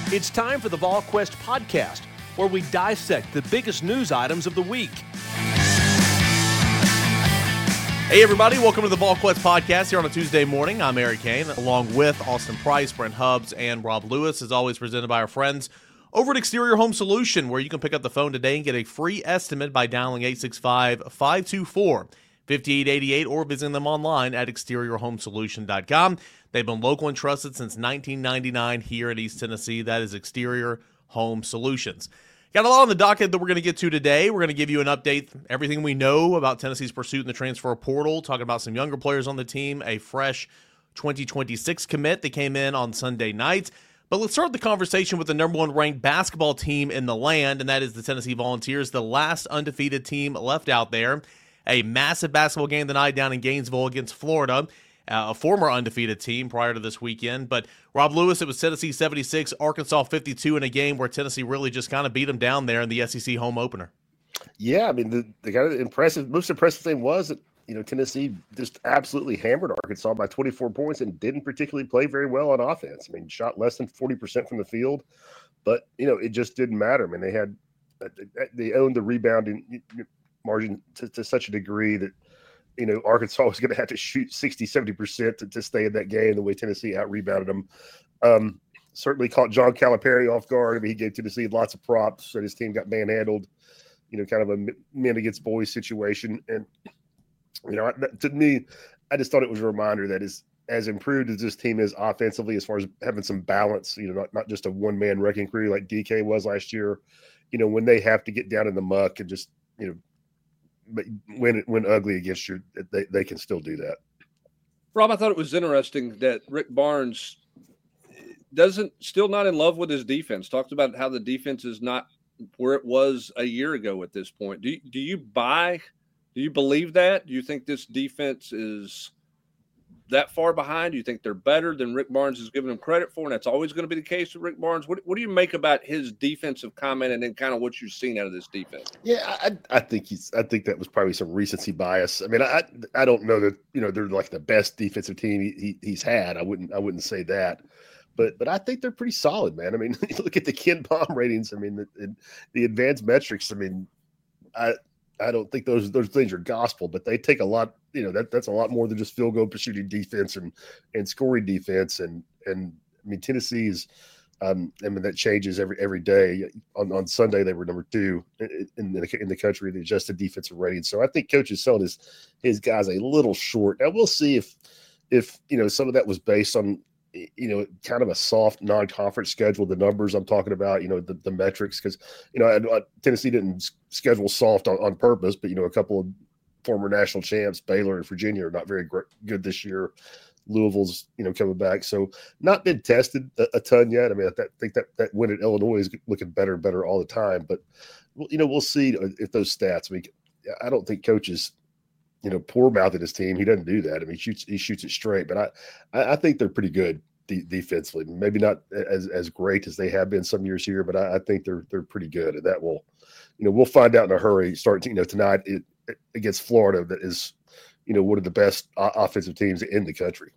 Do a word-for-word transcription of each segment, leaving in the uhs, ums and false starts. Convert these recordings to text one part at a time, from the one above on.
It's time for the VolQuest podcast, where we dissect the biggest news items of the week. Hey everybody, welcome to the VolQuest podcast here on a Tuesday morning. I'm Eric Kane, along with Austin Price, Brent Hubbs, and Rob Lewis, as always presented by our friends over at Exterior Home Solution, where you can pick up the phone today and get a free estimate by dialing eight six five, five two four, five eight eight eight or visiting them online at exterior home solution dot com. They've been local and trusted since nineteen ninety-nine here in East Tennessee. That is Exterior Home Solutions. Got a lot on the docket that we're going to get to today. We're going to give you an update, everything we know about Tennessee's pursuit in the transfer portal, talking about some younger players on the team, a fresh twenty twenty-six commit that came in on Sunday night. But let's start the conversation with the number one ranked basketball team in the land, and that is the Tennessee Volunteers, the last undefeated team left out there. A massive basketball game tonight down in Gainesville against Florida, uh, a former undefeated team prior to this weekend. But Rob Lewis, it was Tennessee seventy-six, Arkansas fifty-two in a game where Tennessee really just kind of beat them down there in the S E C home opener. Yeah, I mean, the, the kind of impressive, most impressive thing was that, you know, Tennessee just absolutely hammered Arkansas by twenty-four points and didn't particularly play very well on offense. I mean, shot less than forty percent from the field, but, you know, it just didn't matter. I mean, they had, they owned the rebounding margin to, to such a degree that, you know, Arkansas was going to have to shoot sixty, seventy percent to, to stay in that game the way Tennessee out-rebounded them. Um, certainly caught John Calipari off guard. I mean, he gave Tennessee lots of props, and his team got manhandled, you know, kind of a men against boys situation. And, you know, to me, I just thought it was a reminder that as, as improved as this team is offensively, as far as having some balance, you know, not, not just a one-man wrecking crew like D K was last year, you know, when they have to get down in the muck and just, you know, but when when ugly against you, they, they can still do that. Rob, I thought it was interesting that Rick Barnes doesn't still not in love with his defense. Talked about how the defense is not where it was a year ago at this point. Do you, do you buy? Do you believe that? Do you think this defense is that far behind? Do you think they're better than Rick Barnes is giving them credit for? And that's always going to be the case with Rick Barnes. What, what do you make about his defensive comment and then kind of what you've seen out of this defense? Yeah, I, I think he's. I think that was probably some recency bias. I mean, I I don't know that, you know, they're like the best defensive team he, he, he's had. I wouldn't I wouldn't say that, but but I think they're pretty solid, man. I mean, look at the Ken Pom ratings. I mean, the, the advanced metrics. I mean, I. I don't think those those things are gospel, but they take a lot. You know, that that's a lot more than just field goal shooting defense and and scoring defense. And and I mean, Tennessee's. Um, I mean, that changes every every day. On on Sunday, they were number two in the in the country, the adjusted defensive rating. So I think Coach is selling his his guys a little short. Now we'll see if if you know some of that was based on, you know, kind of a soft non-conference schedule, the numbers I'm talking about, you know, the, the metrics, because, you know, I, I, Tennessee didn't schedule soft on, on purpose, but, you know, a couple of former national champs, Baylor and Virginia, are not very great, good this year. Louisville's, you know, coming back. So not been tested a, a ton yet. I mean, I think that, that win at Illinois is looking better and better all the time, but, you know, we'll see if those stats, I mean, I don't think coaches, you know, poor mouthing his team. He doesn't do that. I mean, he shoots, he shoots it straight, but I, I, I think they're pretty good de- defensively. Maybe not as, as great as they have been some years here, but I, I think they're, they're pretty good. And that will, you know, we'll find out in a hurry. Starting, you know, tonight it, against Florida, that is, you know, one of the best uh, offensive teams in the country.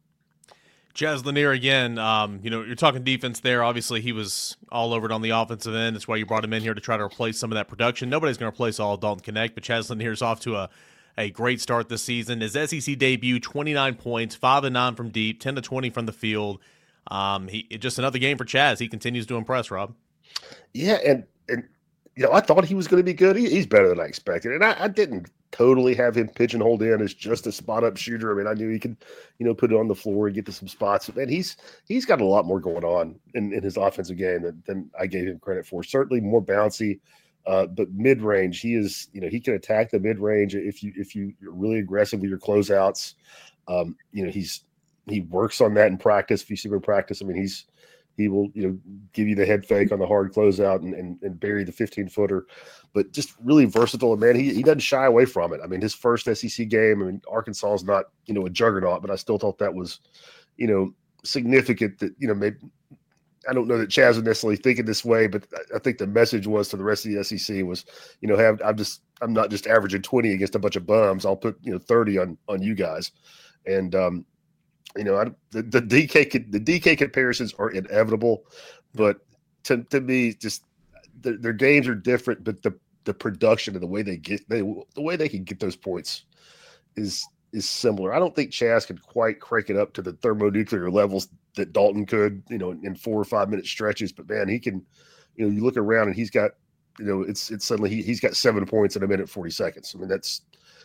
Chaz Lanier again, um, you know, you're talking defense there. Obviously, he was all over it on the offensive end. That's why you brought him in here to try to replace some of that production. Nobody's going to replace all of Dalton Knecht, but Chaz Lanier's off to a, a great start this season. His S E C debut, twenty-nine points, five and nine from deep, ten to twenty from the field. Um, he just another game for Chaz. He continues to impress, Rob. Yeah, and and you know, I thought he was going to be good. He, he's better than I expected, and I, I didn't totally have him pigeonholed in as just a spot-up shooter. I mean, I knew he could, you know, put it on the floor and get to some spots. And he's he's got a lot more going on in, in his offensive game than, than I gave him credit for. Certainly more bouncy, uh, but mid-range, he is, you know, he can attack the mid-range if you if you, you're really aggressive with your closeouts. Um, you know, he's he works on that in practice. If you see him in practice, I mean, he's he will, you know, give you the head fake on the hard closeout and, and, and bury the fifteen-footer. But just really versatile. And, man, he, he doesn't shy away from it. I mean, his first S E C game, I mean, Arkansas is not, you know, a juggernaut, but I still thought that was, you know, significant that, you know, maybe – I don't know that Chaz was necessarily thinking this way, but I think the message was to the rest of the S E C was, you know, have I'm just I'm not just averaging twenty against a bunch of bums. I'll put, you know, thirty on on you guys. And, um, you know, I, the, the D K the D K comparisons are inevitable, but to to me, just the, their games are different, but the the production and the way they get they the way they can get those points is is similar. I don't think Chaz could quite crank it up to the thermonuclear levels that Dalton could, you know, in four or five minute stretches. But man, he can, you know, you look around and he's got, you know, it's it's suddenly he he's got seven points in a minute forty seconds. I mean, that's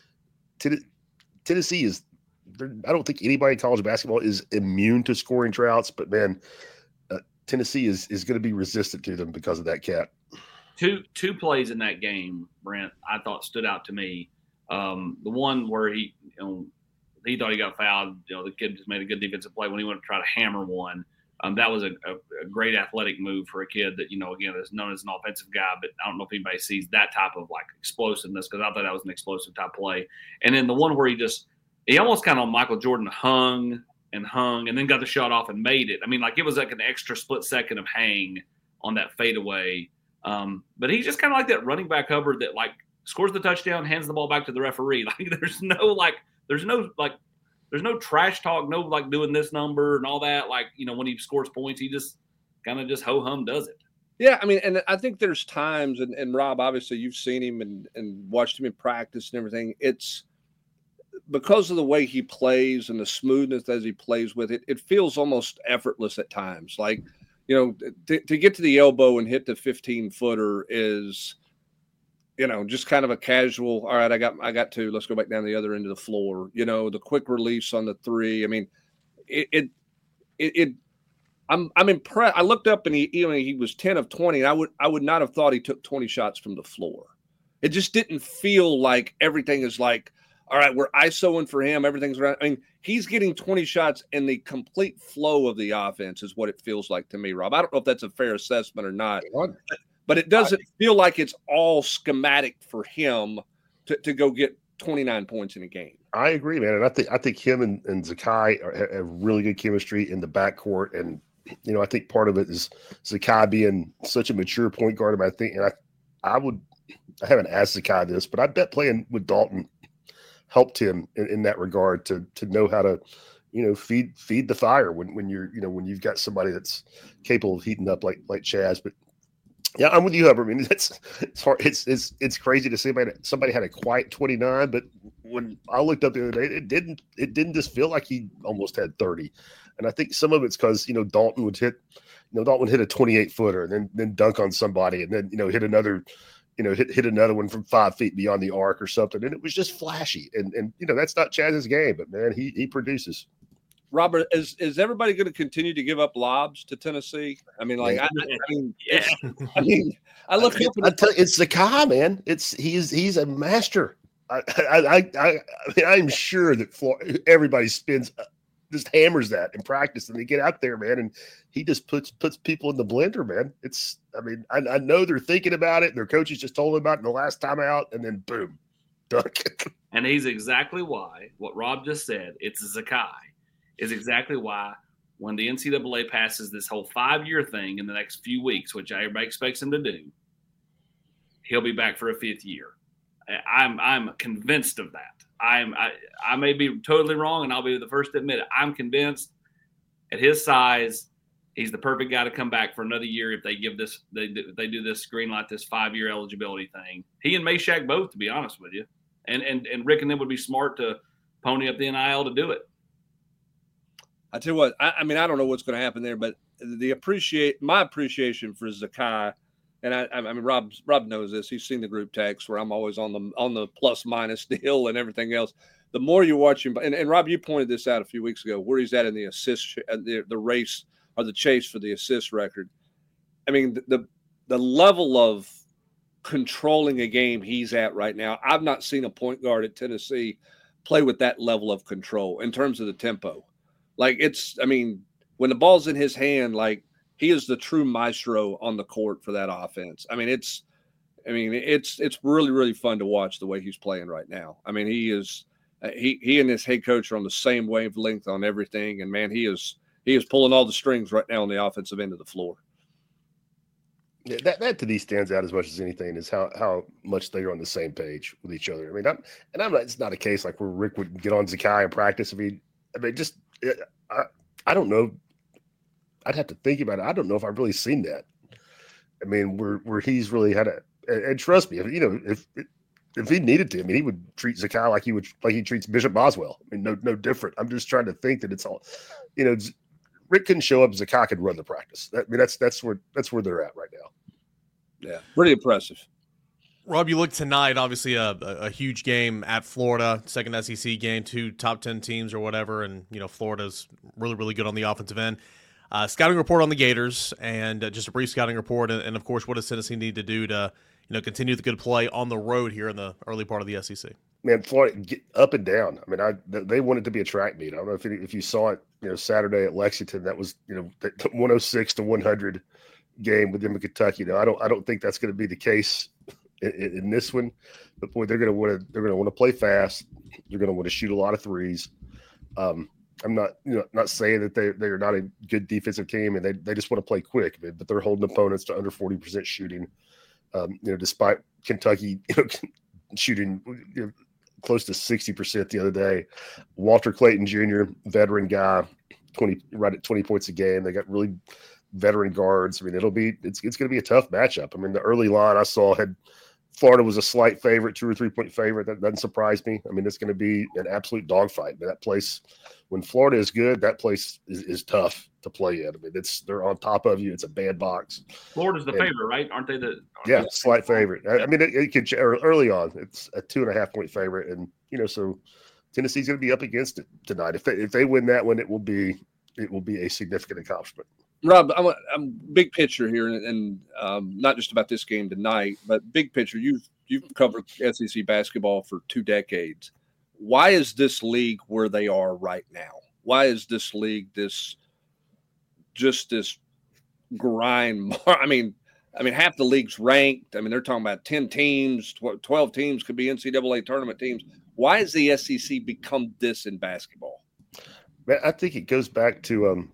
Tennessee is. I don't think anybody in college basketball is immune to scoring droughts, but man, uh, Tennessee is is going to be resistant to them because of that cat. Two two plays in that game, Brent, I thought stood out to me. Um, the one where he, you know, he thought he got fouled. You know, the kid just made a good defensive play when he went to try to hammer one. Um, that was a, a, a great athletic move for a kid that, you know, again, is known as an offensive guy, but I don't know if anybody sees that type of like explosiveness, because I thought that was an explosive type play. And then the one where he just he almost kind of on Michael Jordan hung and hung and then got the shot off and made it. I mean, like it was like an extra split second of hang on that fadeaway. Um, but he's just kind of like that running back Hubbard that like scores the touchdown, hands the ball back to the referee. Like there's no like there's no like there's no trash talk, no like doing this number and all that. Like, you know, when he scores points, he just kind of just ho hum does it. Yeah, I mean, and I think there's times, and, and Rob, obviously you've seen him and, and watched him in practice and everything. It's because of the way he plays and the smoothness as he plays with it, it feels almost effortless at times. Like, you know, to, to get to the elbow and hit the fifteen footer is, you know, just kind of a casual, all right, I got, I got two, let's go back down the other end of the floor. You know, the quick release on the three. I mean, it, it, it, it I'm, I'm impressed. I looked up and he, you know, he was ten of twenty, and I would, I would not have thought he took twenty shots from the floor. It just didn't feel like everything is like, all right, we're ISOing for him. Everything's around. I mean, he's getting twenty shots in the complete flow of the offense is what it feels like to me, Rob. I don't know if that's a fair assessment or not, but it doesn't feel like it's all schematic for him to, to go get twenty-nine points in a game. I agree, man. And I think I think him and, and Zakai are, have really good chemistry in the backcourt. And, you know, I think part of it is Zakai being such a mature point guard. And I think, and I, I would, I haven't asked Zakai this, but I bet playing with Dalton helped him in, in that regard to to know how to, you know, feed feed the fire when when you're, you know, when you've got somebody that's capable of heating up like like Chaz. But yeah, I'm with you, Hubbard. I mean, it's it's hard. It's it's it's crazy to see somebody somebody had a quiet twenty-nine, but when I looked up the other day, it didn't it didn't just feel like he almost had thirty. And I think some of it's because, you know, Dalton would hit, you know, Dalton would hit a twenty-eight footer and then then dunk on somebody and then, you know, hit another. You know, hit hit another one from five feet beyond the arc or something, and it was just flashy. And and you know, that's not Chaz's game, but man, he he produces. Robert, is is everybody going to continue to give up lobs to Tennessee? I mean, like, yeah. I, I mean, yeah. I mean, I look up. I tell you, it's Zakai, man. It's he's he's a master. I I I, I mean, I'm sure that Florida, everybody spends. Just hammers that in practice, and they get out there, man, and he just puts puts people in the blender, man. It's, I mean, I, I know they're thinking about it, and their coaches just told them about it in the last time out, and then boom, dunk. And he's exactly why what Rob just said. It's Zakai is exactly why when the N C double A passes this whole five-year thing in the next few weeks, which everybody expects him to do, he'll be back for a fifth year. I'm I'm convinced of that. I'm I, I may be totally wrong, and I'll be the first to admit it. I'm convinced at his size, he's the perfect guy to come back for another year if they give this they they do this green light, this five year eligibility thing. He and Meshack both, to be honest with you, and and and Rick and them would be smart to pony up the N I L to do it. I tell you what, I, I mean I don't know what's going to happen there, but the appreciate my appreciation for Zakai. And I, I mean, Rob, Rob knows this. He's seen the group text where I'm always on the on the plus minus deal and everything else. The more you watch him, and, and Rob, you pointed this out a few weeks ago, where he's at in the assist, the, the race or the chase for the assist record. I mean, the, the the level of controlling a game he's at right now. I've not seen a point guard at Tennessee play with that level of control in terms of the tempo. Like it's, I mean, when the ball's in his hand, like. He is the true maestro on the court for that offense. I mean, it's, I mean, it's it's really really fun to watch the way he's playing right now. I mean, he is, he he and his head coach are on the same wavelength on everything, and man, he is he is pulling all the strings right now on the offensive end of the floor. Yeah, that that to me stands out as much as anything is how how much they are on the same page with each other. I mean, I'm, and I'm not, it's not a case like where Rick would get on Zakai in practice. I mean, I mean, just I, I don't know. I'd have to think about it. I don't know if I've really seen that. I mean, where where he's really had a and, and trust me, if, you know, if if he needed to, I mean, he would treat Zakai like he would like he treats Bishop Boswell. I mean, no no different. I'm just trying to think that it's all, you know, Rick couldn't show up. Zakai could run the practice. That, I mean, that's that's where that's where they're at right now. Yeah, pretty impressive. Rob, you look tonight, obviously a, a huge game at Florida, second S E C game, two top ten teams or whatever, and you know Florida's really, really good on the offensive end. Uh, scouting report on the Gators, and uh, just a brief scouting report, and, and of course, what does Tennessee need to do to you know continue the good play on the road here in the early part of the S E C? Man, Florida get up and down. I mean, I they wanted to be a track meet. I don't know if it, if you saw it, you know, Saturday at Lexington. That was you know one oh six to one hundred game with them in Kentucky. Now, I don't I don't think that's going to be the case In, in this one, but boy, they're going to want to they're going to want to play fast. They're going to want to shoot a lot of threes. Um, I'm not you know not saying that they they're not a good defensive team and they they just want to play quick, but they're holding opponents to under forty percent shooting. Um, you know, despite Kentucky you know, shooting you know, close to sixty percent the other day. Walter Clayton Junior, veteran guy, twenty right at twenty points a game. They got really veteran guards. I mean, it'll be it's it's going to be a tough matchup. I mean, the early line I saw had Florida was a slight favorite, two or three point favorite. That doesn't surprise me. I mean, it's going to be an absolute dogfight. But that place, when Florida is good, that place is, is tough to play in. I mean, it's they're on top of you. It's a bad box. Florida's the and, favorite, right? Aren't they the? Aren't yeah, they the slight favorite. I, I mean, it, it could early on. It's a two and a half point favorite, and you know, so Tennessee's going to be up against it tonight. If they if they win that one, it will be it will be a significant accomplishment. Rob, I'm, a, I'm big picture here, and, and um, not just about this game tonight, but big picture. You've you've covered S E C basketball for two decades. Why is this league where they are right now? Why is this league this just this grind? I mean, I mean, half the league's ranked. I mean, they're talking about ten teams, twelve teams could be N C double A tournament teams. Why has the S E C become this in basketball? Man, I think it goes back to um.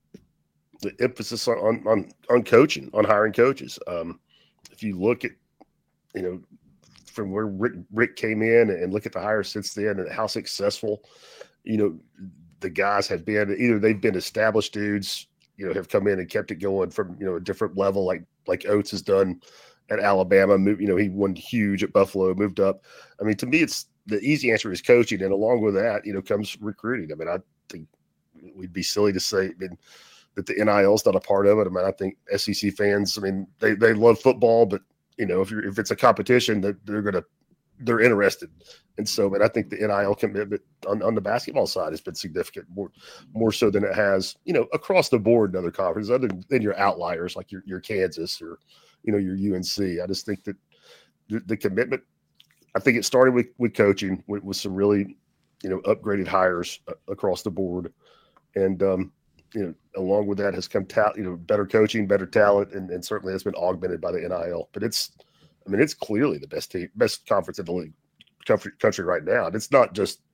the emphasis on, on, on coaching, on hiring coaches. Um, if you look at, you know, from where Rick, Rick came in and look at the hires since then and how successful, you know, the guys have been, either they've been established dudes, you know, have come in and kept it going from, you know, a different level, like, like Oates has done at Alabama. Move, you know, he won huge at Buffalo, moved up. I mean, to me, it's the easy answer is coaching. And along with that, you know, comes recruiting. I mean, I think we'd be silly to say, I mean, that the N I L is not a part of it. I mean, I think S E C fans, I mean, they, they love football, but you know, if you're, if it's a competition that they're, they're going to, they're interested. And so, but I think the N I L commitment on, on the basketball side has been significant, more, more so than it has, you know, across the board in other conferences, other than your outliers, like your, your Kansas or, you know, your U N C. I just think that the, the commitment, I think it started with, with coaching with, with some really, you know, upgraded hires uh, across the board. And, um, you know, along with that has come talent, you know, better coaching, better talent, and, and certainly has been augmented by the N I L. But it's, I mean, it's clearly the best team, best conference in the league country, country right now. And it's not just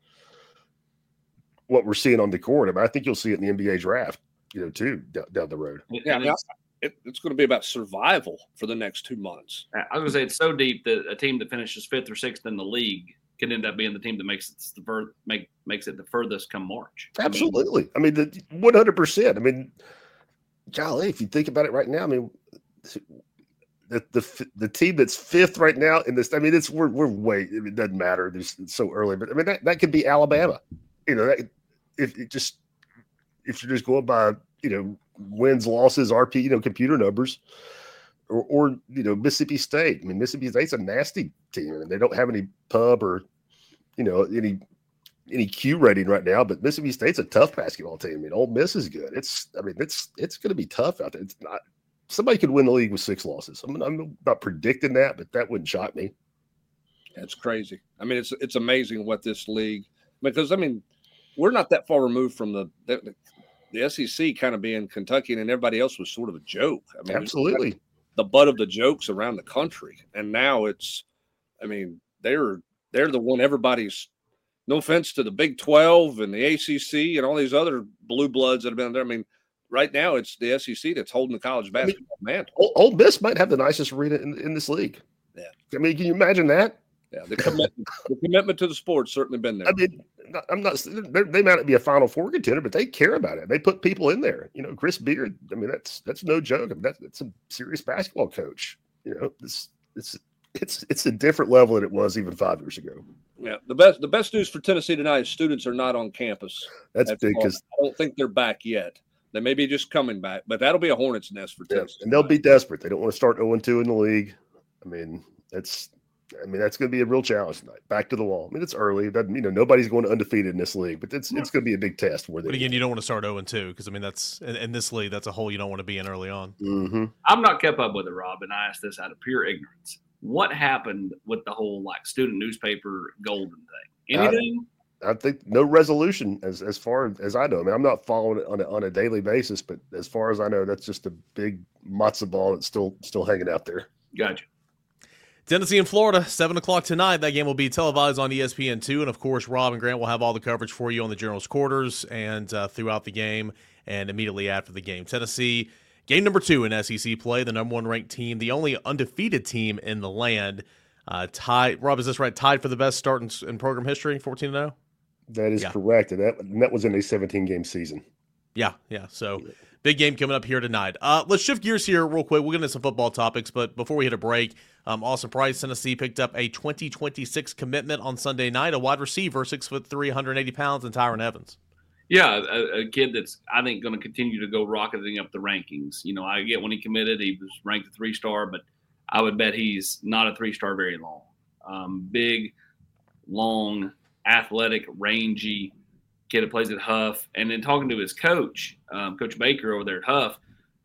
what we're seeing on the court. I mean, I think you'll see it in the N B A draft, you know, too, down, down the road. Yeah, I mean, it, it's going to be about survival for the next two months. I was going to say it's so deep that a team that finishes fifth or sixth in the league can end up being the team that makes it the fur, make makes it the furthest come March. Absolutely. I mean, the one hundred percent. I mean, golly, if you think about it right now, I mean, the the the team that's fifth right now in this, I mean, it's we're we're way. I mean, it doesn't matter. It's so early, but I mean that, that could be Alabama. You know, that, if it just if you're just going by you know wins, losses, R P, you know, computer numbers. Or, or, you know, Mississippi State. I mean, Mississippi State's a nasty team, and they don't have any pub or, you know, any any Q rating right now. But Mississippi State's a tough basketball team. I mean, Ole Miss is good. It's, I mean, it's it's going to be tough out there. It's not somebody could win the league with six losses. I mean, I'm not predicting that, but that wouldn't shock me. That's crazy. I mean, it's it's amazing what this league because I mean, we're not that far removed from the the, the S E C kind of being Kentucky, and everybody else was sort of a joke. I mean, absolutely. The butt of the jokes around the country, and now it's, I mean, they're they're the one everybody's. No offense to the Big twelve and the A C C and all these other blue bloods that have been there. I mean, right now it's the S E C that's holding the college basketball I mean, mantle. Ole, Ole Miss might have the nicest arena in, in this league. Yeah, I mean, can you imagine that? Yeah, the commitment, the commitment to the sport's certainly been there. I mean, not, I'm not. They might not be a Final Four contender, but they care about it. They put people in there. You know, Chris Beard. I mean, that's that's no joke. I mean, that's, that's a serious basketball coach. You know, it's it's it's it's a different level than it was even five years ago. Yeah, the best the best news for Tennessee tonight is students are not on campus. That's big because I don't think they're back yet. They may be just coming back, but that'll be a hornet's nest for yeah, Tennessee. and they'll be desperate. They don't want to start oh and two in the league. I mean, that's. I mean, that's going to be a real challenge tonight. Back to the wall. I mean, it's early. It doesn't, you know, nobody's going undefeated in this league, but it's it's going to be a big test. Where they but again, you don't want to start oh and two because, I mean, that's in, in this league, that's a hole you don't want to be in early on. Mm-hmm. I'm not kept up with it, Rob, and I asked this out of pure ignorance. What happened with the whole, like, student newspaper golden thing? Anything? I, I think no resolution as as far as I know. I mean, I'm not following it on a, on a daily basis, but as far as I know, that's just a big matzo ball that's still still hanging out there. Gotcha. Tennessee and Florida, seven o'clock tonight. That game will be televised on E S P N two. And, of course, Rob and Grant will have all the coverage for you on the General's quarters and uh, throughout the game and immediately after the game. Tennessee, game number two in S E C play, the number one ranked team, the only undefeated team in the land. Uh, tied, Rob, is this right? Tied for the best start in, in program history, fourteen and oh? That is yeah. correct. And that, and that was in a seventeen-game season. Yeah, yeah. So big game coming up here tonight. Uh, let's shift gears here real quick. We'll get into some football topics, but before we hit a break, um, Austin Price, Tennessee picked up a twenty twenty-six commitment on Sunday night, a wide receiver, six foot three, one hundred eighty pounds, and Tyron Evans. Yeah, a, a kid that's, I think, going to continue to go rocketing up the rankings. You know, I get when he committed, he was ranked a three-star, but I would bet he's not a three-star very long. Um, big, long, athletic, rangy kid that plays at Huff. And then talking to his coach, um, Coach Baker over there at Huff,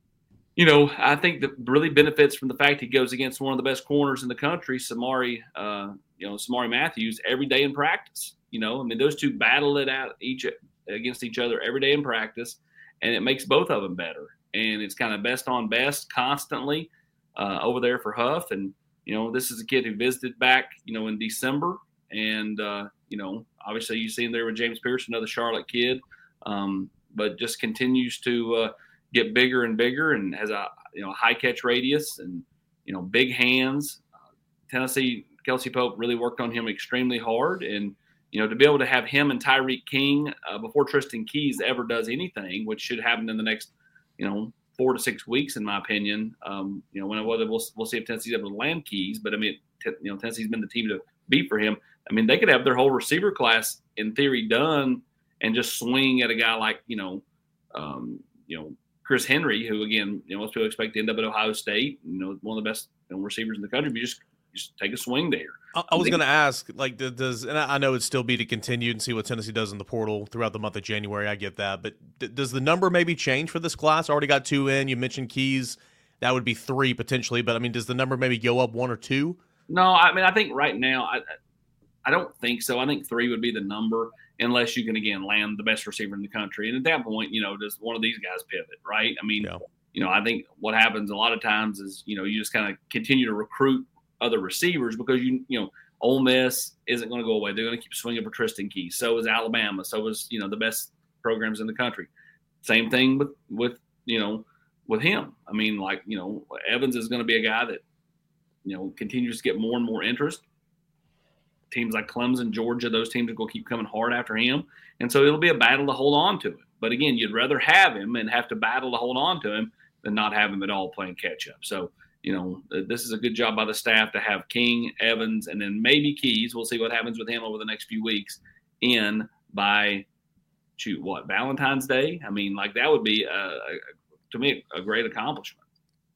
you know, I think that really benefits from the fact he goes against one of the best corners in the country, Samari, uh, you know, Samari Matthews, every day in practice. You know, I mean, those two battle it out each against each other every day in practice, and it makes both of them better. And it's kind of best on best constantly uh, over there for Huff. And, you know, this is a kid who visited back, you know, in December. And, uh, you know, obviously you see him there with James Pierce, another Charlotte kid, um, but just continues to uh, get bigger and bigger and has a, you know, high catch radius and, you know, big hands. Uh, Tennessee, Kelsey Pope really worked on him extremely hard. And, you know, to be able to have him and Tyreek King uh, before Tristan Keys ever does anything, which should happen in the next, you know, four to six weeks, in my opinion. Um, you know, when whether we'll we'll see if Tennessee's able to land Keys, but I mean, t- you know, Tennessee's been the team to beat for him. I mean, they could have their whole receiver class in theory done and just swing at a guy like, you know, um, you know, Chris Henry, who again, you know, most people expect to end up at Ohio State, you know, one of the best you know, receivers in the country. But you just just take a swing there. I, I was going to ask, like, does and I know it'd still be to continue and see what Tennessee does in the portal throughout the month of January. I get that, but d- does the number maybe change for this class? Already got two in. You mentioned Keys, that would be three potentially, but I mean, does the number maybe go up one or two? No, I mean, I think right now, I I don't think so. I think three would be the number, unless you can again land the best receiver in the country, and at that point, you know, does one of these guys pivot, right? I mean, yeah. you know, I think what happens a lot of times is you know you just kind of continue to recruit other receivers because you you know Ole Miss isn't going to go away. They're going to keep swinging for Tristan Keys. So is Alabama. So is you know the best programs in the country. Same thing with with you know with him. I mean, like you know Evans is going to be a guy that you know continues to get more and more interest. Teams like Clemson, Georgia, those teams are going to keep coming hard after him, and so it'll be a battle to hold on to it. But again, you'd rather have him and have to battle to hold on to him than not have him at all playing catch up. So. You know, this is a good job by the staff to have King, Evans, and then maybe Keys. We'll see what happens with him over the next few weeks in by, shoot, what, Valentine's Day? I mean, like that would be, a, a, to me, a great accomplishment.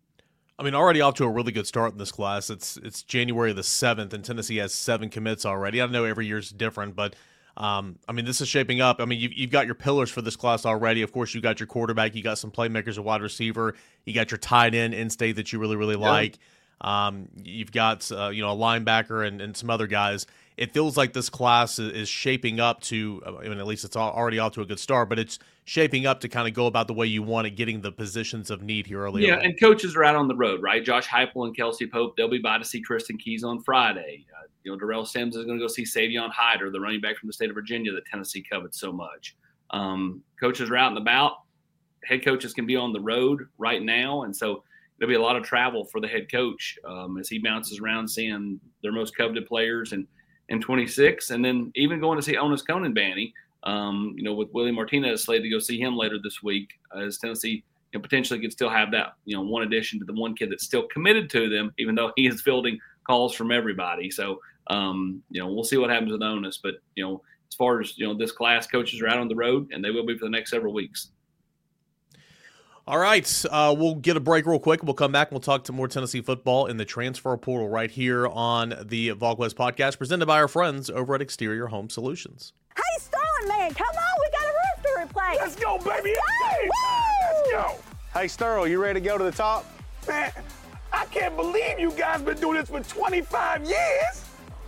I mean, already off to a really good start in this class. It's it's January the seventh, and Tennessee has seven commits already. I know every year's different, but Um, I mean, this is shaping up. I mean, you've, you've got your pillars for this class already. Of course, you got your quarterback. You got some playmakers, a wide receiver. You got your tight end in-state that you really, really yeah. like. Um, you've got, uh, you know, a linebacker and, and some other guys. It feels like this class is, is shaping up to, I mean, at least it's already off to a good start, but it's shaping up to kind of go about the way you want it, getting the positions of need here early Yeah, on. and coaches are out on the road, right? Josh Heupel and Kelsey Pope, they'll be by to see Tristan Keys on Friday. Uh, you know, Darrell Sims is going to go see Savion Hyder, the running back from the state of Virginia that Tennessee covets so much. Um, coaches are out and about. Head coaches can be on the road right now, and so there'll be a lot of travel for the head coach um, as he bounces around seeing their most coveted players. And and twenty-six, and then even going to see Onis Conan-Banny, um, you know, with Willie Martinez slated to go see him later this week, as Tennessee you know, potentially could still have that, you know, one addition to the one kid that's still committed to them, even though he is fielding calls from everybody. So, um, you know, we'll see what happens with Onis. But, you know, as far as, you know, this class, coaches are out on the road, and they will be for the next several weeks. All right, uh, we'll get a break real quick. We'll come back and we'll talk to more Tennessee football in the transfer portal right here on the VolQuest podcast, presented by our friends over at Exterior Home Solutions. Hey, Sterling, man, come on, we got a roof to replace. Let's go, baby. It's Hey, game time. Let's go. Hey, Sterl, you ready to go to the top? Man, I can't believe you guys been doing this for twenty-five years.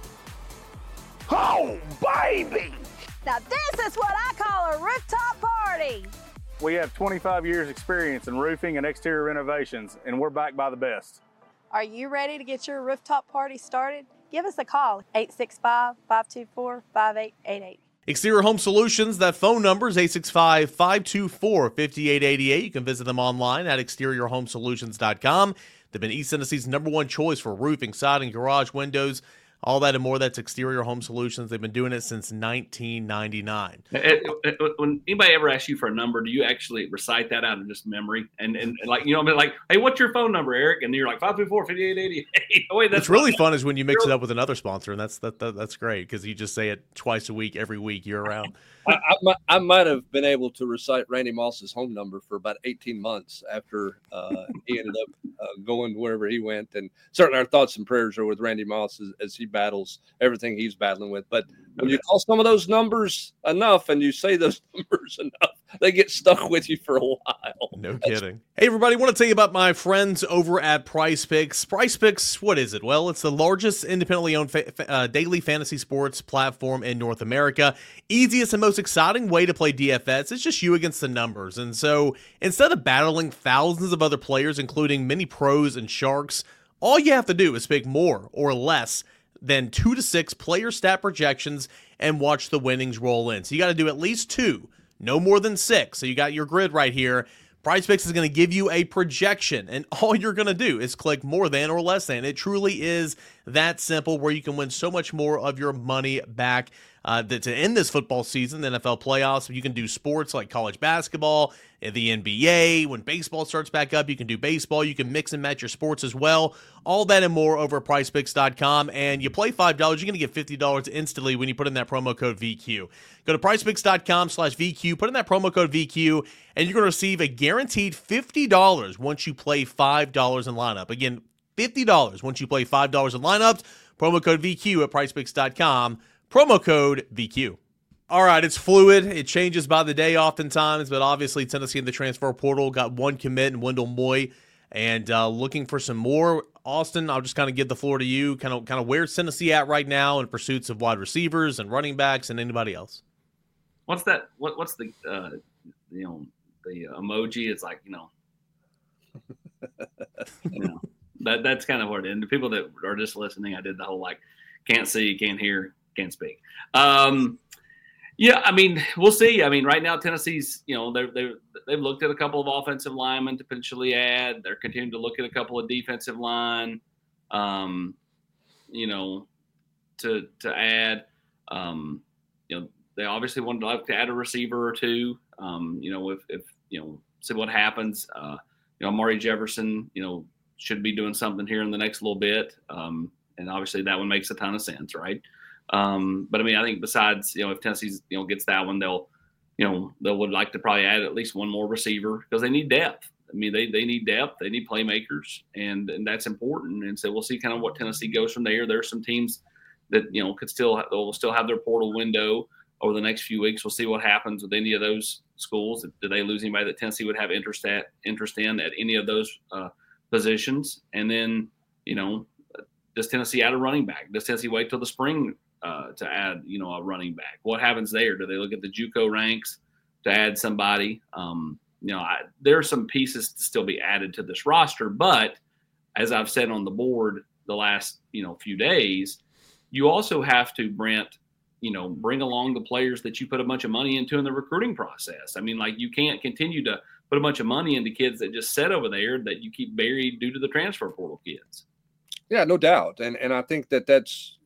Oh, baby. Now this is what I call a rooftop party. We have twenty-five years experience in roofing and exterior renovations, and we're backed by the best. Are you ready to get your rooftop party started? Give us a call, eight six five, five two four, five eight eight eight. Exterior Home Solutions, that phone number is eight six five, five two four, five eight eight eight. You can visit them online at exterior home solutions dot com. They've been East Tennessee's number one choice for roofing, siding, garage, windows, all that and more. That's Exterior Home Solutions. They've been doing it since nineteen ninety-nine. When anybody ever asks you for a number, do you actually recite that out of just memory? And and, and like, you know, I mean, like, hey, what's your phone number, Eric? And you're like, five two four, five eight eight eight. Oh, wait, that's What's really fun is when you mix it up with another sponsor, and that's that, that that's great because you just say it twice a week, every week, year round. I, I, might, I might have been able to recite Randy Moss's home number for about eighteen months after uh, he ended up uh, going wherever he went. And certainly our thoughts and prayers are with Randy Moss as, as he battles everything he's battling with. But when you call some of those numbers enough and you say those numbers enough, they get stuck with you for a while. No kidding. Hey, everybody, I want to tell you about my friends over at Prize Picks. Prize Picks, what is it? Well, it's the largest independently owned fa- uh, daily fantasy sports platform in North America. Easiest and most exciting way to play D F S. It's just you against the numbers. And so instead of battling thousands of other players, including many pros and sharks, all you have to do is pick more or less than two to six player stat projections and watch the winnings roll in. So you got to do at least two. No more than six. So you got your grid right here. Prize Picks is going to give you a projection, and all you're going to do is click more than or less than. It truly is that simple, where you can win so much more of your money back. Uh, to end this football season, the N F L playoffs, you can do sports like college basketball, the N B A. When baseball starts back up, you can do baseball. You can mix and match your sports as well. All that and more over at prize picks dot com. And you play five dollars, you're going to get fifty dollars instantly when you put in that promo code V Q. Go to prize picks dot com slash V Q, put in that promo code V Q, and you're going to receive a guaranteed fifty dollars once you play five dollars in lineup. Again, fifty dollars once you play five dollars in lineups. Promo code V Q at prize picks dot com. Promo code V Q. All right, it's fluid. It changes by the day oftentimes, but obviously Tennessee in the transfer portal got one commit in Wendell Moy, and uh, looking for some more. Austin, I'll just kind of give the floor to you. Kind of, kind of where's Tennessee at right now in pursuits of wide receivers and running backs and anybody else? What's that? What, what's the uh, you know the emoji? It's like you know, you know that that's kind of what it is. And the people that are just listening, I did the whole like can't see, can't hear, can't speak. Um, yeah, I mean, we'll see. I mean, right now Tennessee's, you know, they're they they've looked at a couple of offensive linemen to potentially add. They're continuing to look at a couple of defensive line, um, you know, to to add. Um, you know, they obviously wanted to like to add a receiver or two. Um, you know, if if you know, see what happens. Uh, you know, Amari Jefferson, you know, should be doing something here in the next little bit. Um, and obviously that one makes a ton of sense, right? Um, but I mean, I think besides, you know, if Tennessee's, you know, gets that one, they'll, you know, they would like to probably add at least one more receiver because they need depth. I mean, they, they need depth, they need playmakers, and, and that's important. And so we'll see kind of what Tennessee goes from there. There's some teams that, you know, could still, will still have their portal window over the next few weeks. We'll see what happens with any of those schools. Do they lose anybody that Tennessee would have interest at interest in at any of those uh, positions? And then, you know, does Tennessee add a running back? Does Tennessee wait till the spring uh, to add, you know, a running back? What happens there? Do they look at the JUCO ranks to add somebody? Um, you know, I, there are some pieces to still be added to this roster, but as I've said on the board the last, you know, few days, you also have to, Brent, you know, bring along the players that you put a bunch of money into in the recruiting process. I mean, like, you can't continue to put a bunch of money into kids that just sit over there that you keep buried due to the transfer portal kids. Yeah, no doubt. And and I think that that's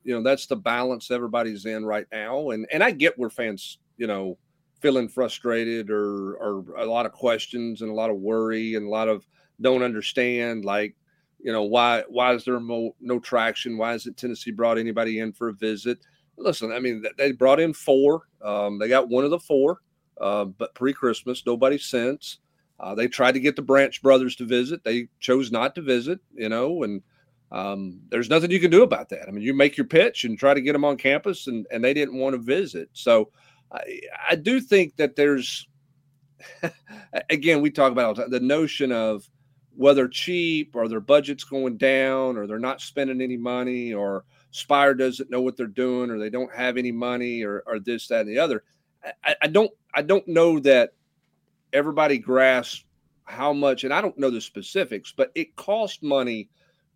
you know, that's the balance everybody's in right now. And and I get where fans, you know, feeling frustrated or or a lot of questions and a lot of worry and a lot of don't understand, like, you know, why why is there no, no traction? Why hasn't Tennessee brought anybody in for a visit? Listen, I mean, they brought in four. Um, they got one of the four, uh, but pre-Christmas, nobody since. Uh, they tried to get the Branch brothers to visit. They chose not to visit, you know, and um, there's nothing you can do about that. I mean, you make your pitch and try to get them on campus, and, and they didn't want to visit. So I, I do think that there's, again, we talk about all the time, the notion of whether cheap or their budget's going down or they're not spending any money or Spire doesn't know what they're doing or they don't have any money or, or this, that, and the other. I, I don't I don't know that everybody grasps how much, and I don't know the specifics, but it costs money,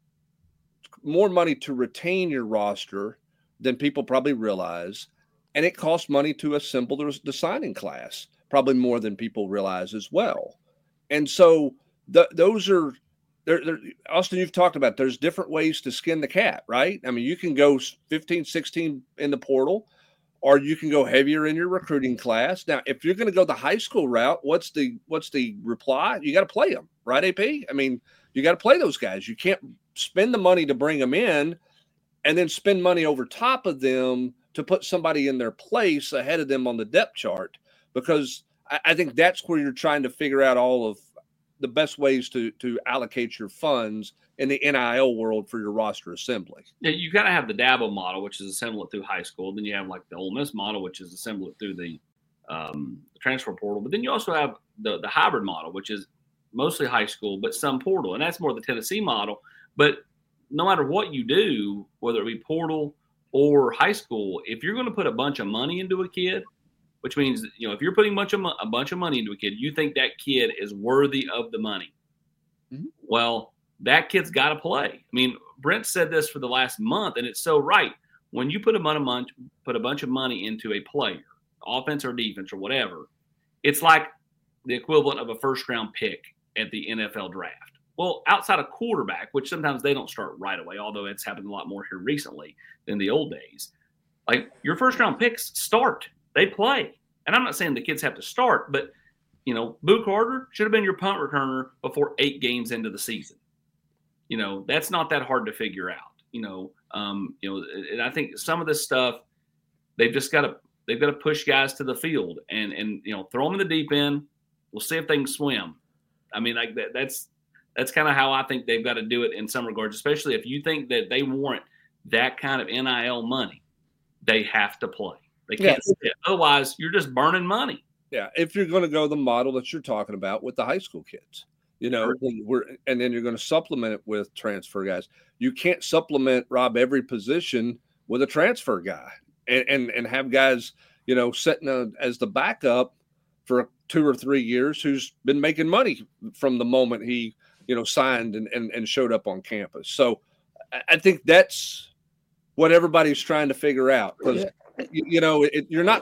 more money to retain your roster than people probably realize. And it costs money to assemble the, the signing class, probably more than people realize as well. And so the, those are, they're, they're, Austin, you've talked about there's different ways to skin the cat, right? I mean, you can go fifteen, sixteen in the portal, or you can go heavier in your recruiting class. Now, if you're going to go the high school route, what's the what's the reply? You got to play them, right, A P? I mean, you got to play those guys. You can't spend the money to bring them in and then spend money over top of them to put somebody in their place ahead of them on the depth chart, because I, I think that's where you're trying to figure out all of the best ways to to allocate your funds in the N I L world for your roster assembly. Yeah, you got to have the Dabo model, which is assemble it through high school. Then you have like the Ole Miss model, which is assemble it through the, um, the transfer portal. But then you also have the the hybrid model, which is mostly high school, but some portal. And that's more the Tennessee model. But no matter what you do, whether it be portal or high school, if you're going to put a bunch of money into a kid, which means, you know, if you're putting a bunch of, mo- a bunch of money into a kid, you think that kid is worthy of the money. Mm-hmm. Well, that kid's got to play. I mean, Brent said this for the last month, and it's so right. When you put a, money, put a bunch of money into a player, offense or defense or whatever, it's like the equivalent of a first-round pick at the N F L draft. Well, outside of quarterback, which sometimes they don't start right away, although it's happened a lot more here recently than the old days, like your first-round picks start. They play. And I'm not saying the kids have to start, but, you know, Boo Carter should have been your punt returner before eight games into the season. You know, that's not that hard to figure out, you know. Um, you know, and I think some of this stuff, they've just got to they've got to push guys to the field and, and you know, throw them in the deep end. We'll see if they can swim. I mean, like that, that's that's kind of how I think they've got to do it in some regards, especially if you think that they warrant that kind of N I L money, they have to play. They can't Yeah. sit. Otherwise, you're just burning money. Yeah, if you're going to go the model that you're talking about with the high school kids, you know, when we're, and then you're going to supplement it with transfer guys. You can't supplement, Rob, every position with a transfer guy and and, and have guys, you know, sitting a, as the backup for two or three years who's been making money from the moment he, you know, signed and, and, and showed up on campus. So I, I think that's what everybody's trying to figure out, because yeah. You, you know, it, you're not.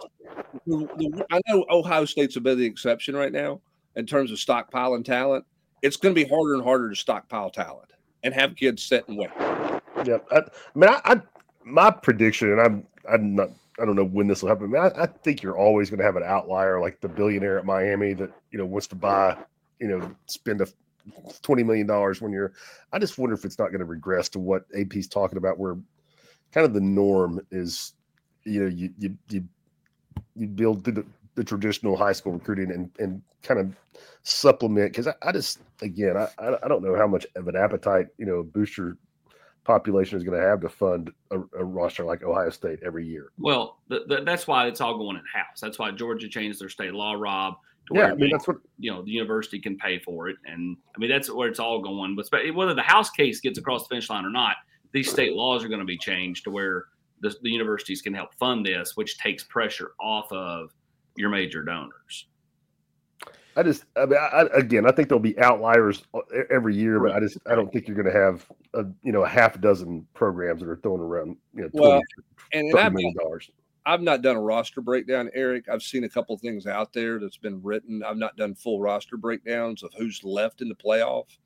I know Ohio State's a bit of the exception right now in terms of stockpiling talent. It's going to be harder and harder to stockpile talent and have kids sit and wait. Yeah, I, I mean, I, I my prediction, and I'm I'm not. I don't know when this will happen. I, mean, I, I think you're always going to have an outlier like the billionaire at Miami that, you know, wants to buy, you know, spend a twenty million dollars one year. I just wonder if it's not going to regress to what A P's talking about, where kind of the norm is, you know, you you you, you build the, the traditional high school recruiting and, and kind of supplement. Because I, I just, again, I I don't know how much of an appetite, you know, a booster population is going to have to fund a, a roster like Ohio State every year. Well, the, the, that's why it's all going in house. That's why Georgia changed their state law, Rob. To yeah, where I mean, that's what you know the university can pay for it, and I mean that's where it's all going. But whether the House case gets across the finish line or not, these state laws are going to be changed to where the, the universities can help fund this, which takes pressure off of your major donors. I just, I mean, I, again, I think there'll be outliers every year, but I just, I don't think you're going to have a, you know, a half dozen programs that are throwing around, you know, well, twenty, and, thirty and million dollars. I've not done a roster breakdown, Eric. I've seen a couple things out there that's been written. I've not done full roster breakdowns of who's left in the playoff.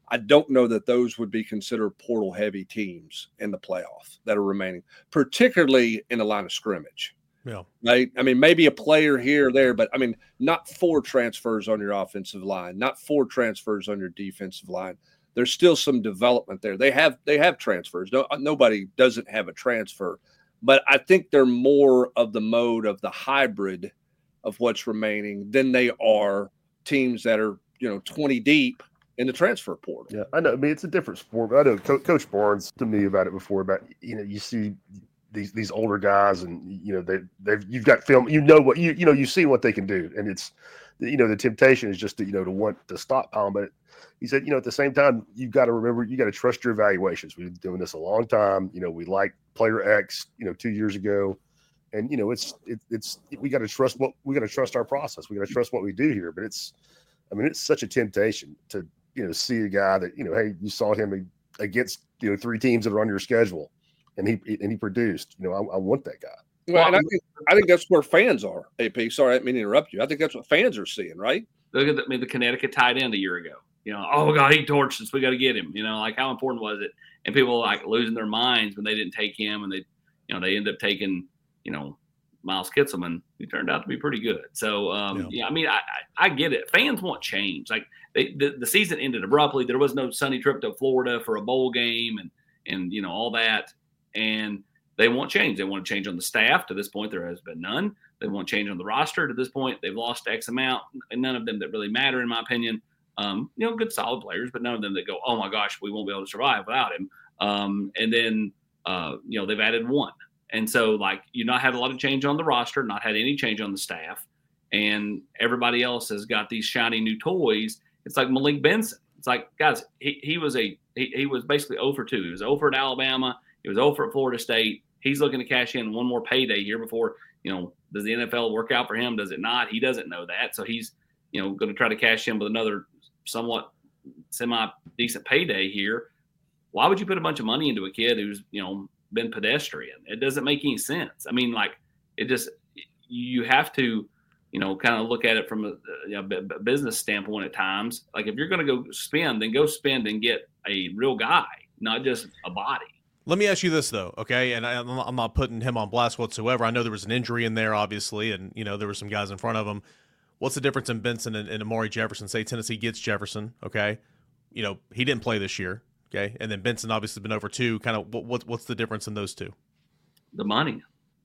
I don't know that those would be considered portal heavy teams in the playoff that are remaining, particularly in the line of scrimmage. Yeah. Right. I mean, maybe a player here or there, but I mean, not four transfers on your offensive line, not four transfers on your defensive line. There's still some development there. They have they have transfers. No, nobody doesn't have a transfer, but I think they're more of the mode of the hybrid of what's remaining than they are teams that are, you know, twenty deep in the transfer portal. Yeah, I know. I mean, it's a different sport. But I know Co- Coach Barnes to me about it before. About you know, you see these these older guys, and you know they they've you've got film. You know what you you know you see what they can do, and it's you know the temptation is just to you know to want to stockpile. But he said you know at the same time you've got to remember you got to trust your evaluations. We've been doing this a long time. You know we like player X. You know two years ago. And you know, it's it, it's we got to trust what we got to trust our process. We got to trust what we do here. But it's, I mean, it's such a temptation to you know see a guy that you know, hey, you saw him against you know three teams that are on your schedule, and he and he produced. You know, I, I want that guy. Well, and I think I think that's where fans are. A P, sorry, I didn't mean to interrupt you. I think that's what fans are seeing, right? Look at the, I mean, the Connecticut tight end a year ago. You know, oh God, he torched us. We got to get him. You know, like how important was it? And people like losing their minds when they didn't take him, and they, you know, they end up taking, you know, Miles Kitselman, who turned out to be pretty good. So, um, yeah. yeah, I mean, I, I I get it. Fans want change. Like they, the, the season ended abruptly. There was no sunny trip to Florida for a bowl game and, and, you know, all that. And they want change. They want to change on the staff. To this point, there has been none. They want change on the roster. To this point, they've lost X amount, and none of them that really matter, in my opinion. Um, you know, good, solid players, but none of them that go, oh my gosh, we won't be able to survive without him. Um, and then, uh, you know, they've added one. And so, like, you've not had a lot of change on the roster, not had any change on the staff, and everybody else has got these shiny new toys. It's like Malik Benson. It's like, guys, he, he was a he, he was basically oh for two. He was oh for at Alabama. He was oh for at Florida State. He's looking to cash in one more payday here before, you know, does the N F L work out for him? Does it not? He doesn't know that. So he's, you know, going to try to cash in with another somewhat semi-decent payday here. Why would you put a bunch of money into a kid who's, you know, been pedestrian? It doesn't make any sense. I mean, like, it just, you have to, you know, kind of look at it from a, you know, a business standpoint at times. Like, if you're going to go spend, then go spend and get a real guy, not just a body. Let me ask you this, though, okay? And I, I'm not putting him on blast whatsoever. I know there was an injury in there, obviously, and, you know, there were some guys in front of him. What's the difference in Benson and, and Amari Jefferson? Say Tennessee gets Jefferson, okay? You know, he didn't play this year. Okay, and then Benson obviously been over two. Kind of, what, what what's the difference in those two? The money.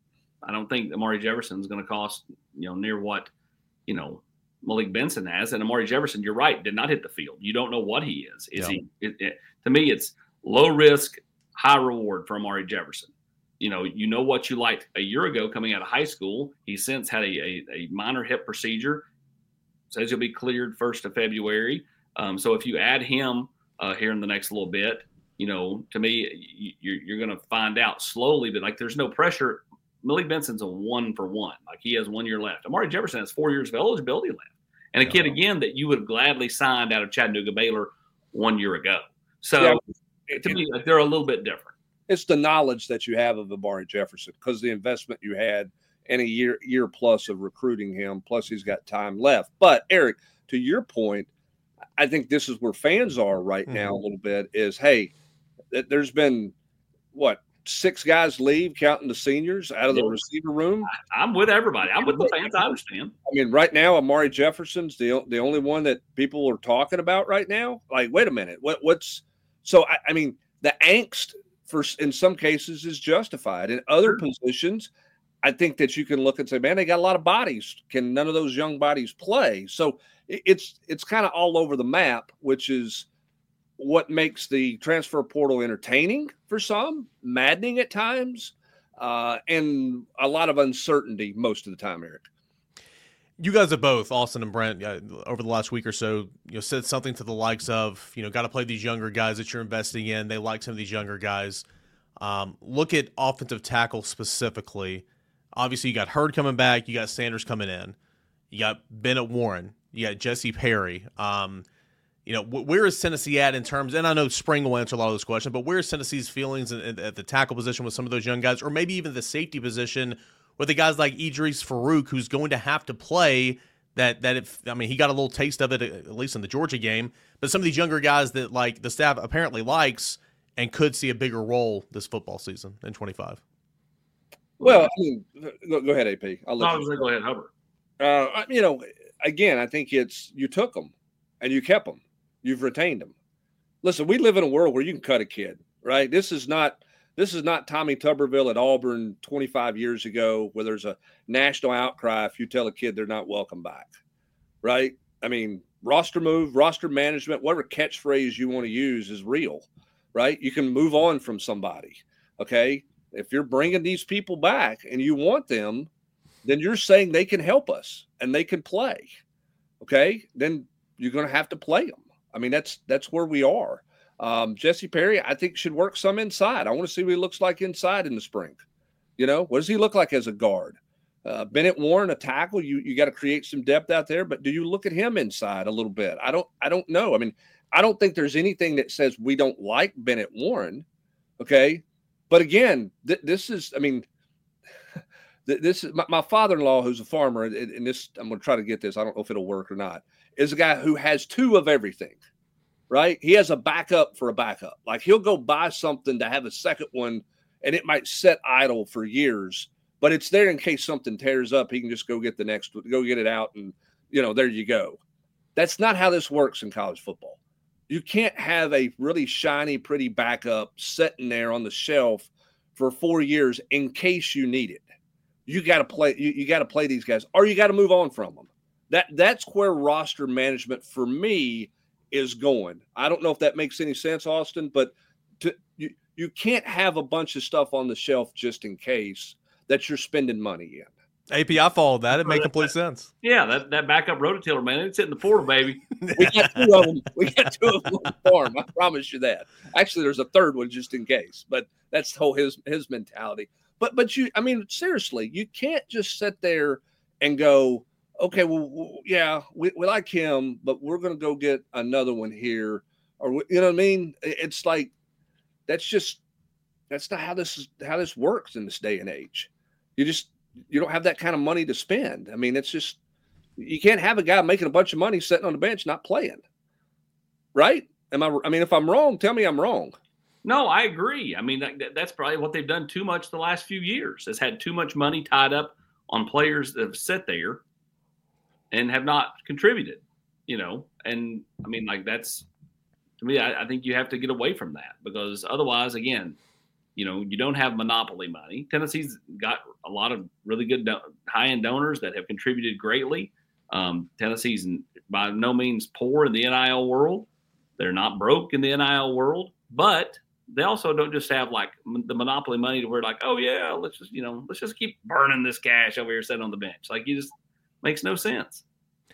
I don't think Amari Jefferson is going to cost, you know, near what, you know, Malik Benson has. And Amari Jefferson, you're right, did not hit the field. You don't know what he is. Is yeah. he? It, it, to me, it's low risk, high reward for Amari Jefferson. You know, you know what you liked a year ago coming out of high school. He since had a a, a minor hip procedure. Says he'll be cleared first of February. Um, so if you add him Uh, here in the next little bit, you know, to me, you're, you're going to find out slowly, but like, there's no pressure. Malik Benson's a one for one. Like, he has one year left. Amari Jefferson has four years of eligibility left. And a kid, again, that you would have gladly signed out of Chattanooga Baylor one year ago. So yeah, to it, me, like, they're a little bit different. It's the knowledge that you have of Amari Jefferson, because the investment you had and a year, year plus of recruiting him, plus he's got time left. But Eric, to your point, I think this is where fans are right now mm-hmm. a little bit is, hey, there's been, what, six guys leave, counting the seniors, out of the receiver room? I, I'm with everybody. I'm with the fans. I understand. I mean, right now, Amari Jefferson's the the only one that people are talking about right now. Like, wait a minute. What what's – so, I, I mean, the angst for in some cases is justified. In other sure. positions, I think that you can look and say, man, they got a lot of bodies. Can none of those young bodies play? So – It's it's kind of all over the map, which is what makes the transfer portal entertaining for some, maddening at times, uh, and a lot of uncertainty most of the time, Eric. You guys have both, Austin and Brent, uh, over the last week or so, you know, said something to the likes of, you know, got to play these younger guys that you're investing in. They like some of these younger guys. Um, look at offensive tackle specifically. Obviously, you got Hurd coming back. You got Sanders coming in. You got Bennett Warren. You got Jesse Perry. Um, you know, wh- where is Tennessee at in terms, and I know Spring will answer a lot of those questions, but where is Tennessee's feelings in, in, at the tackle position with some of those young guys, or maybe even the safety position with the guys like Idris Farouk, who's going to have to play that that if I mean he got a little taste of it at least in the Georgia game, but some of these younger guys that like the staff apparently likes and could see a bigger role this football season in twenty-five. Well, I mean, go, go ahead, A P. I'll let No, you go ahead, Hubbard. Uh, you know, again, I think it's you took them and you kept them. You've retained them. Listen, we live in a world where you can cut a kid, right? This is not this is not Tommy Tuberville at Auburn twenty-five years ago where there's a national outcry if you tell a kid they're not welcome back, right? I mean, roster move, roster management, whatever catchphrase you want to use is real, right? You can move on from somebody, okay? If you're bringing these people back and you want them, then you're saying they can help us and they can play, okay? Then you're going to have to play them. I mean, that's that's where we are. Um, Jesse Perry, I think, should work some inside. I want to see what he looks like inside in the spring. You know, what does he look like as a guard? Uh, Bennett Warren, a tackle. You you got to create some depth out there, but do you look at him inside a little bit? I don't. I don't know. I mean, I don't think there's anything that says we don't like Bennett Warren. Okay, but again, th- this is. I mean, th- this is my, my father-in-law, who's a farmer, and, and this I'm going to try to get this. I don't know if it'll work or not. Is a guy who has two of everything. Right? He has a backup for a backup. Like he'll go buy something to have a second one, and it might sit idle for years, but it's there in case something tears up. He can just go get the next, go get it out, and you know, there you go. That's not how this works in college football. You can't have a really shiny, pretty backup sitting there on the shelf for four years in case you need it. You got to play. You, you got to play these guys, or you got to move on from them. That that's where roster management for me is going. I don't know if that makes any sense, Austin, but to, you, you can't have a bunch of stuff on the shelf just in case that you're spending money in. A P, I followed that. It made complete sense. Yeah, that, that backup rototiller, man, it's in the portal, baby. We got two of them. We got two of them on the farm. I promise you that. Actually, there's a third one just in case, but that's the whole his his mentality. But but you, I mean, seriously, you can't just sit there and go, okay, well, yeah, we, we like him, but we're going to go get another one here. Or, you know what I mean? It's like, that's just, that's not how this is, how this works in this day and age. You just, you don't have that kind of money to spend. I mean, it's just, you can't have a guy making a bunch of money sitting on the bench, not playing. Right? Am I, I mean, if I'm wrong, tell me I'm wrong. No, I agree. I mean, that, that's probably what they've done too much the last few years, has had too much money tied up on players that have sit there and have not contributed, you know, and I mean, like that's to me, I, I think you have to get away from that because otherwise, again, you know, you don't have monopoly money. Tennessee's got a lot of really good do- high-end donors that have contributed greatly. Um, Tennessee's by no means poor in the N I L world. They're not broke in the N I L world, but they also don't just have like the monopoly money to where like, oh yeah, let's just, you know, let's just keep burning this cash over here sitting on the bench. Like you just, makes no sense.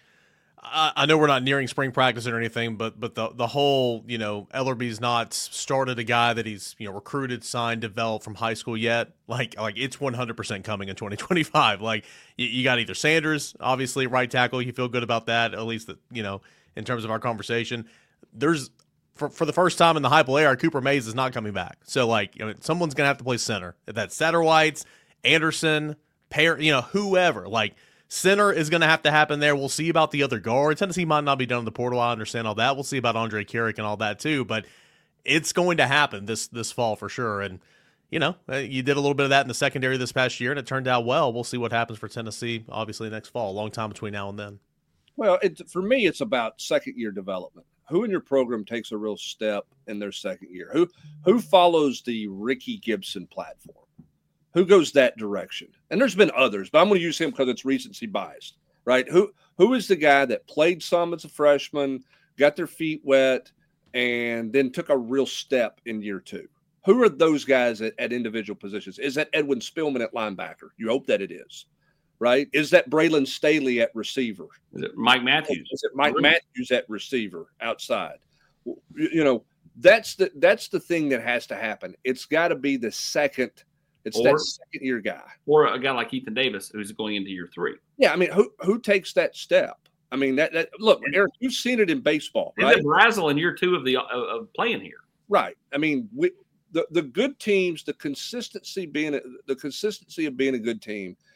I, I know we're not nearing spring practice or anything, but but the the whole, you know, Ellerby's not started a guy that he's, you know, recruited, signed, developed from high school yet. Like like it's one hundred percent coming in twenty twenty-five. Like you, you got either Sanders, obviously right tackle. You feel good about that, at least that, you know, in terms of our conversation. There's for for the first time in the Heupel era, Cooper Mays is not coming back. So like, you know, someone's gonna have to play center. If that's Satterwhite, Anderson, Perry, you know, whoever. Like center is going to have to happen there. We'll see about the other guards. Tennessee might not be done in the portal. I understand all that. We'll see about Andre Carrick and all that too. But it's going to happen this this fall for sure. And, you know, you did a little bit of that in the secondary this past year, and it turned out well. We'll see what happens for Tennessee, obviously, next fall. A long time between now and then. Well, it, for me, it's about second-year development. Who in your program takes a real step in their second year? Who who follows the Ricky Gibson platform? Who goes that direction? And there's been others, but I'm going to use him because it's recency biased, right? Who who is the guy that played some as a freshman, got their feet wet, and then took a real step in year two? Who are those guys at, at individual positions? Is that Edwin Spillman at linebacker? You hope that it is, right? Is that Braylon Staley at receiver? Is it Mike Matthews? Is it Mike Matthews at receiver outside? You, you know, that's the that's the thing that has to happen. It's got to be the second. It's or, that second year guy. Or a guy like Ethan Davis who's going into year three. Yeah, I mean, who who takes that step? I mean, that, that look, Eric, you've seen it in baseball, and right? then Brazel in year two of the uh, of playing here. Right. I mean, we the, the good teams, the consistency being a, the consistency of being a good team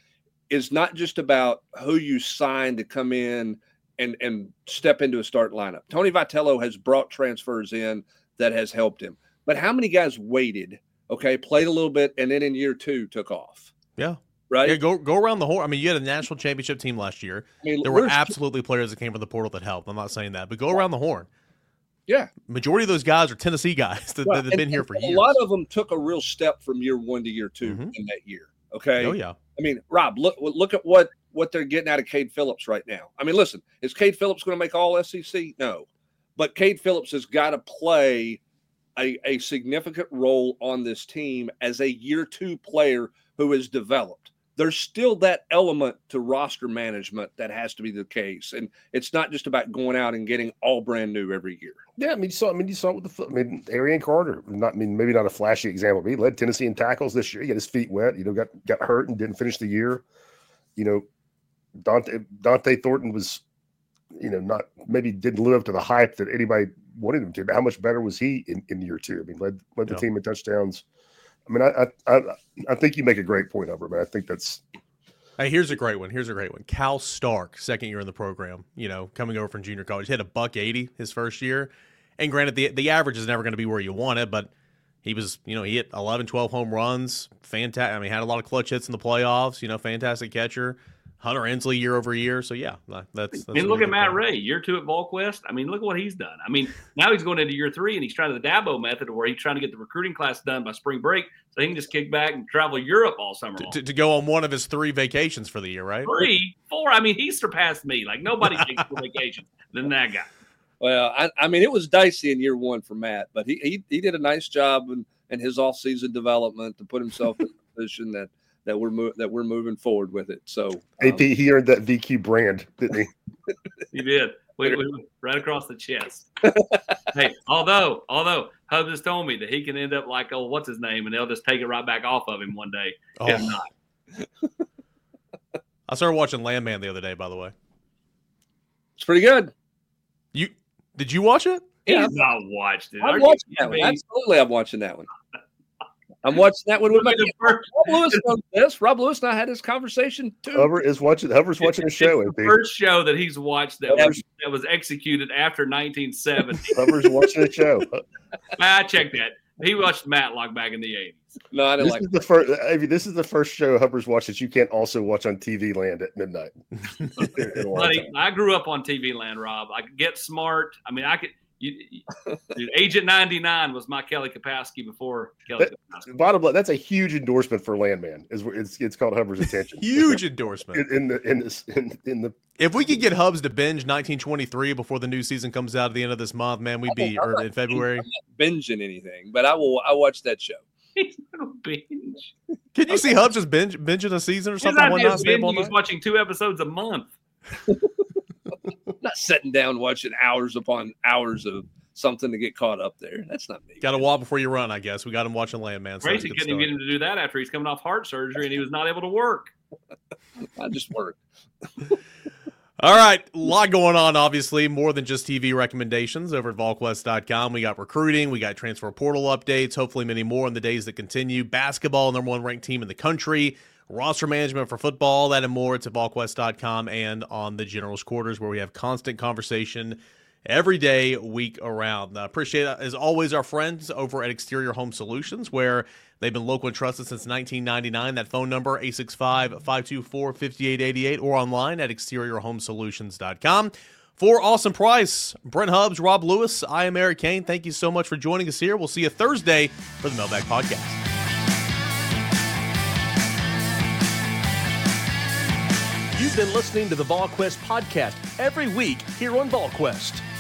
is not just about who you sign to come in and, and step into a starting lineup. Tony Vitello has brought transfers in that has helped him. But how many guys waited, okay, played a little bit, and then in year two took off? Yeah. Right? Yeah, go go around the horn. I mean, you had a national championship team last year. I mean, there were absolutely players that came from the portal that helped. I'm not saying that. But go around the horn. Yeah. Majority of those guys are Tennessee guys that, Right. that have been and, here for a years. A lot of them took a real step from year one to year two Mhm. in that year, okay? Oh, yeah. I mean, Rob, look look at what, what they're getting out of Cade Phillips right now. I mean, listen, is Cade Phillips going to make all S E C? No. But Cade Phillips has got to play a, a significant role on this team as a year two player who is developed. There's still that element to roster management that has to be the case. And it's not just about going out and getting all brand new every year. Yeah, I mean, you saw. I mean, you saw it with the. I mean, Arian Carter. Not. I mean, maybe not a flashy example, but he led Tennessee in tackles this year. He got his feet wet. You know, got got hurt and didn't finish the year. You know, Dante Dante Thornton was, you know, not maybe didn't live up to the hype that anybody wanted him to. But how much better was he in, in year two? I mean, led led the Yeah. team in touchdowns. I mean, I I I, I think you make a great point, Hubbard. But I think that's. Hey, here's a great one. Here's a great one. Cal Stark, second year in the program, you know, coming over from junior college, hit a buck eighty his first year. And granted, the the average is never going to be where you want it, but he was, you know, he hit eleven, twelve home runs. Fantastic. I mean, had a lot of clutch hits in the playoffs, you know, fantastic catcher. Hunter Ensley year over year. So, yeah, that's that's. I mean, look at Matt Ray, year two at VolQuest. I mean, look at what he's done. I mean, now he's going into year three, and he's trying the Dabo method where he's trying to get the recruiting class done by spring break so he can just kick back and travel Europe all summer long. To, to go on one of his three vacations for the year, right? Three, four. I mean, he surpassed me. Like, nobody takes more vacations than that guy. Well, I, I mean, it was dicey in year one for Matt, but he he, he did a nice job in, in his off-season development to put himself in a position that that we're mo- that we're moving forward with it. So um, A P, he earned that V Q brand, didn't he? He did. We, we, right across the chest. Hey, although although Hubbs has told me that he can end up like, oh, what's his name, and they'll just take it right back off of him one day. Oh. If not. I started watching Landman the other day, by the way. it's pretty good. You Did you watch it? Yeah. He's not watched it. Are I'm you watching that kidding one. me? Absolutely, I'm watching that one. I'm watching that one with my Look at the first- Rob Lewis knows this. Rob Lewis and I had this conversation too. Hubbard is watching. Hubbard's watching a It's show. the A P. first show that he's watched that Hubbard's- was, that was executed after nineteen seventy. Hubbard's watching a show. I checked that. He watched Matlock back in the eighties. No, I didn't This like is the first. I mean, this is the first show Hubbard's watched that you can't also watch on T V Land at midnight. In a long Buddy, time. I grew up on T V Land, Rob. I could get smart. I mean, I could. You, you, dude, Agent ninety-nine was my Kelly Kapowski before Kelly That- Kapowski. Bottom line, that's a huge endorsement for Landman. Is it's it's called Hubbard's attention. Huge endorsement. in, in the in this in, in the If we could get Hubs to binge nineteen twenty-three before the new season comes out at the end of this month, man, we'd be or in February. I'm not binging anything, but I will. I watch that show. He's not a binge. Can you see Hubs just binge binging a season or His something one idea night? of Stay up all binging is night? watching two episodes a month. I'm not sitting down watching hours upon hours of something to get caught up there. That's not me. Got to walk before you run, I guess. We got him watching Landman. So that's a Tracy good couldn't even start. get him to do that after he's coming off heart surgery and he was not able to work. I just work. All right, a lot going on, obviously, more than just T V recommendations over at Vol Quest dot com. We got recruiting, we got transfer portal updates, hopefully many more in the days that continue. Basketball, number one ranked team in the country, roster management for football, that and more. It's at Vol Quest dot com and on the General's Quarters, where we have constant conversation every day, week around. I appreciate, as always, our friends over at Exterior Home Solutions, where they've been local and trusted since nineteen ninety-nine. That phone number, eight six five, five two four, five eight eight eight, or online at exterior home solutions dot com. For Austin Price, Brent Hubbs, Rob Lewis, I am Eric Kane. Thank you so much for joining us here. We'll see you Thursday for the Mailbag Podcast. You've been listening to the VolQuest podcast every week here on VolQuest.